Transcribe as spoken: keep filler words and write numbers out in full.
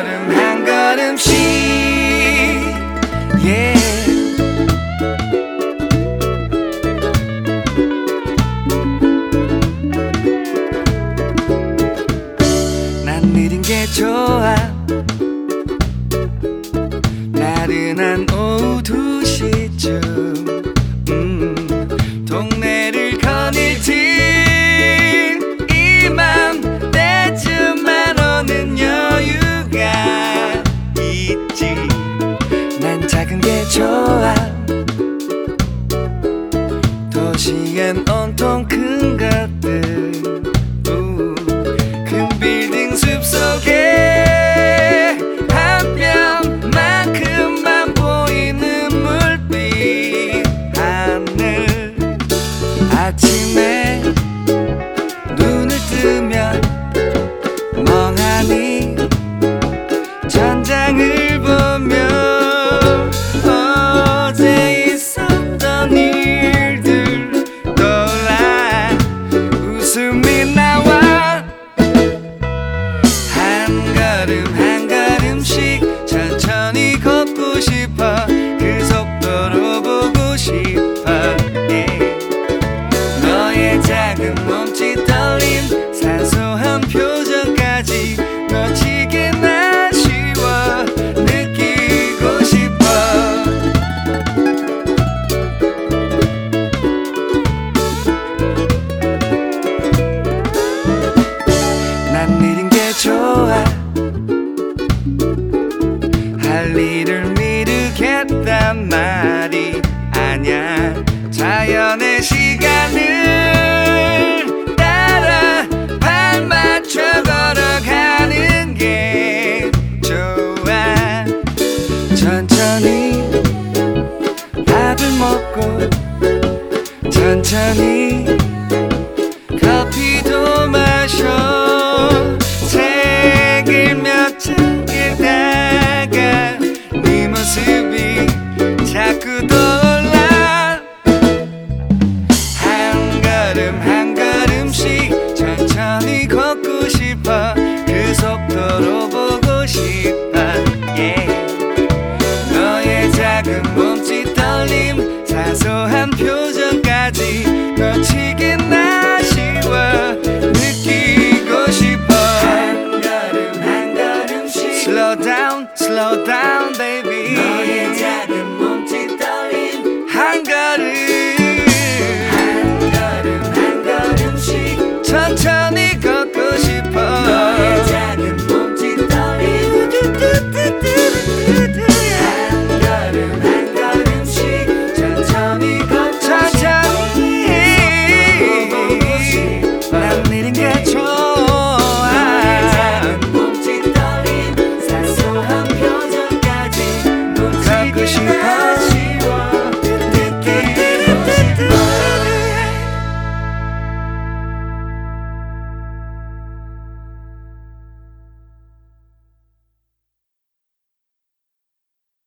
걸음 한 걸음씩 yeah. 난 느린 게 좋아 나른한 오후 두 시쯤 음, 동네를 거닐 듯 이맘때쯤만 오는 여유가 있지 난 작은 게 좋아 도시엔 온통 큰 것들 우, 큰 빌딩 숲속에 한 뼘만큼만 보이는 물빛 하늘 아침에 눈을 뜨면 멍하니 천장을 보며 어제 있었던 일들 떠올라 웃음이 나와 한 걸음 한 걸음씩 천천히 걷고 싶어 그 속도로 보고 싶어 yeah. 너의 작은 몸짓 떨림 사소한 표정까지 놓치기나 쉬워 느끼고 싶어 난 느린 게 좋아 할 일을 미루겠단 말이 아냐 자연의 시간을 따라 발맞춰 걸어가는 게 좋아 천천히 밥을 먹고 천천히 커피도 마셔 책을 몇 장 읽다가 네 모습이 자꾸 떠올라 한 걸음 한 걸음씩 천천히 걷고 싶어 그 속도로 보고 싶어 yeah. 너의 작은 몸짓 떨림 사소한 표정까지 놓치기나 쉬워 느끼고 싶어 한 걸음 한 걸음씩 Slow down, slow down